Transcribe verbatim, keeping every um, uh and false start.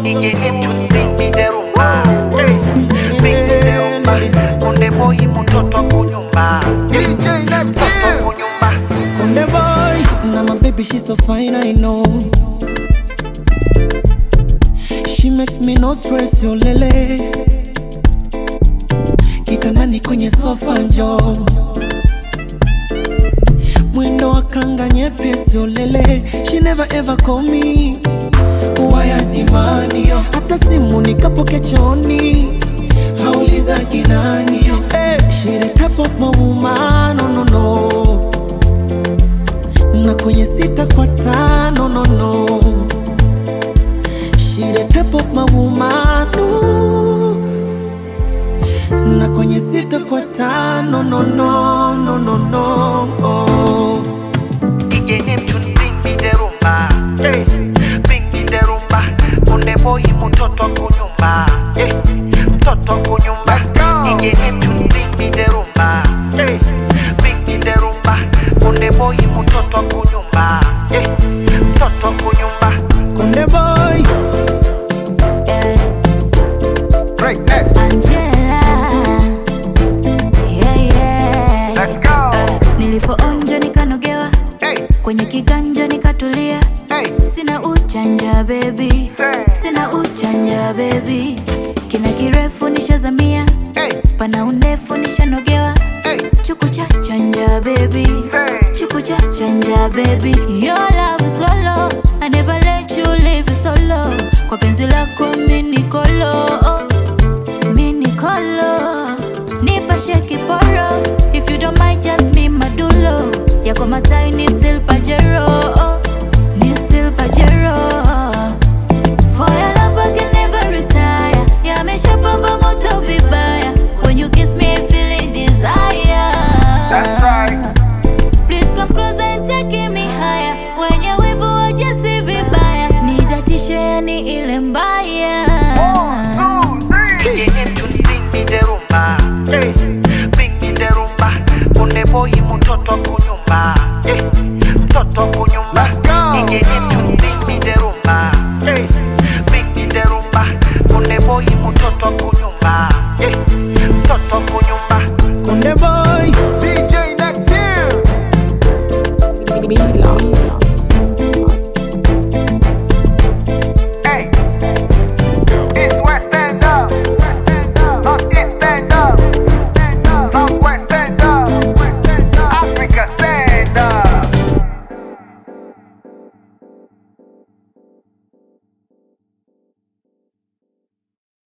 Ige him to sing me the rumba. Sing me the rumba. Konde boy mutoto kunyumba. D J Neptune. Kunyumba. Konde boy, now my baby she's so fine I know. She make me no stress yo lele. Kitandani kwenye sofa njoo. Mwendo wa kanga nyepesi yo lele. She never ever call me waya dimani yo. Hata simu nikapoke chooni hauliza kinani yo. Hey, she the type of my woman, no no no. Na kwenye sita kwa tano, no no. She the type of my woman, no. Na kwenye sita kwa tano, no no no no no. Oh. Ige him to sing me the rumba. Sing me the rumba. Konde boy mutoto kunyumba. Mtoto kunyumba. Let's go. Ige him to sing me the rumba. Sing me the rumba. Konde boy mutoto kunyumba. Mtoto kunyumba. Konde boy, Yeah. Greatness. Angela. Yeah, yeah. Let's go. Uh, nilipoonja nikanogewa, Hey, kwenye kiganja nikatulia. hey. Sina uchanja baby, sina uchanja baby. Kina kirefu nishazamia, Hey, pana undefu nishanogewa. hey. Chuku cha chanja baby, chuku cha chanja baby. Your love is lolo, I never let you live solo. Kwa penzi lako mini kolo, mini kolo. Nipa sheki poro, if you don't mind just be madulo. Yako matai ni